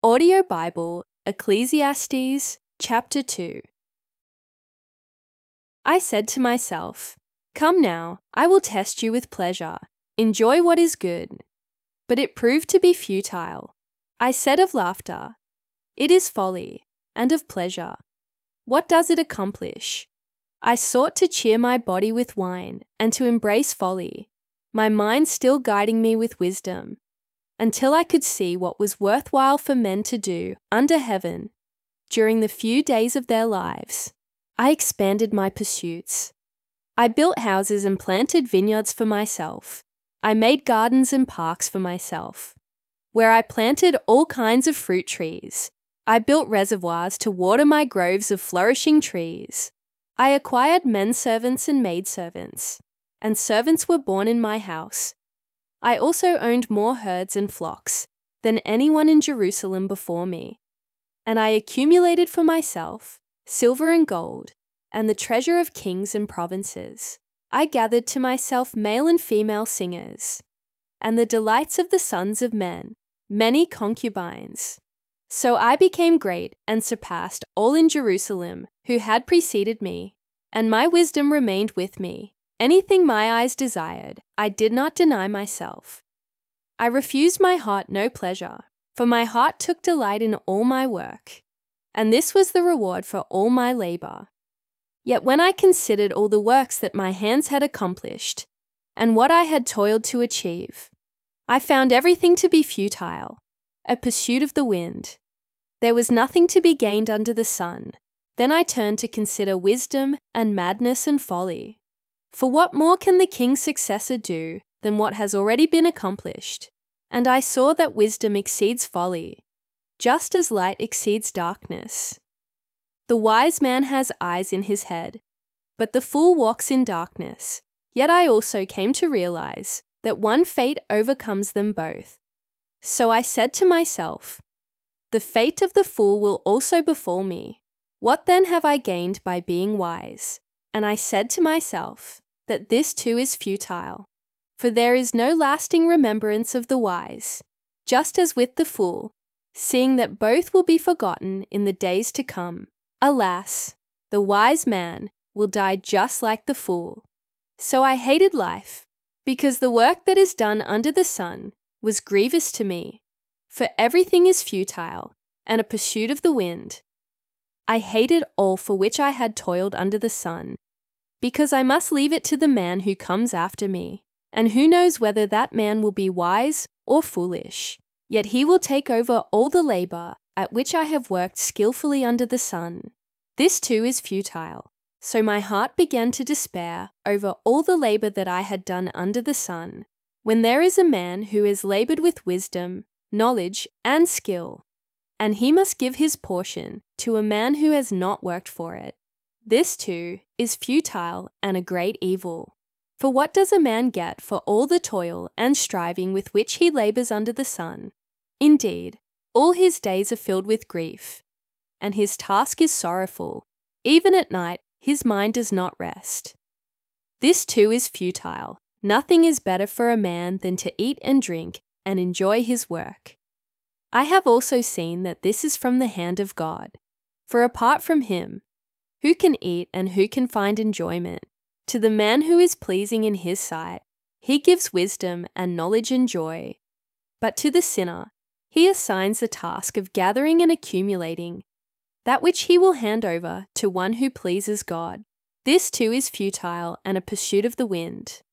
Audio Bible, Ecclesiastes, chapter 2. I said to myself, "Come now, I will test you with pleasure. Enjoy what is good." But it proved to be futile. I said of laughter, "It is folly," and of pleasure, "What does it accomplish?" I sought to cheer my body with wine and to embrace folly, my mind still guiding me with wisdom, until I could see what was worthwhile for men to do under heaven during the few days of their lives. I expanded my pursuits. I built houses and planted vineyards for myself. I made gardens and parks for myself, where I planted all kinds of fruit trees. I built reservoirs to water my groves of flourishing trees. I acquired men servants and maidservants, and servants were born in my house. I also owned more herds and flocks than anyone in Jerusalem before me. And I accumulated for myself silver and gold, and the treasure of kings and provinces. I gathered to myself male and female singers, and the delights of the sons of men, many concubines. So I became great and surpassed all in Jerusalem who had preceded me, and my wisdom remained with me. Anything my eyes desired, I did not deny myself. I refused my heart no pleasure, for my heart took delight in all my work, and this was the reward for all my labor. Yet when I considered all the works that my hands had accomplished, and what I had toiled to achieve, I found everything to be futile, a pursuit of the wind. There was nothing to be gained under the sun. Then I turned to consider wisdom and madness and folly. For what more can the king's successor do than what has already been accomplished? And I saw that wisdom exceeds folly, just as light exceeds darkness. The wise man has eyes in his head, but the fool walks in darkness. Yet I also came to realize that one fate overcomes them both. So I said to myself, "The fate of the fool will also befall me. What then have I gained by being wise?" And I said to myself that this too is futile, for there is no lasting remembrance of the wise, just as with the fool, seeing that both will be forgotten in the days to come. Alas, the wise man will die just like the fool. So I hated life, because the work that is done under the sun was grievous to me, for everything is futile and a pursuit of the wind. I hated all for which I had toiled under the sun, because I must leave it to the man who comes after me, and who knows whether that man will be wise or foolish. Yet he will take over all the labor at which I have worked skillfully under the sun. This too is futile. So my heart began to despair over all the labor that I had done under the sun, when there is a man who has labored with wisdom, knowledge, and skill, and he must give his portion to a man who has not worked for it. This too is futile and a great evil. For what does a man get for all the toil and striving with which he labors under the sun? Indeed, all his days are filled with grief, and his task is sorrowful. Even at night, his mind does not rest. This too is futile. Nothing is better for a man than to eat and drink and enjoy his work. I have also seen that this is from the hand of God. For apart from him, who can eat and who can find enjoyment? To the man who is pleasing in his sight, he gives wisdom and knowledge and joy. But to the sinner, he assigns the task of gathering and accumulating, that which he will hand over to one who pleases God. This too is futile and a pursuit of the wind.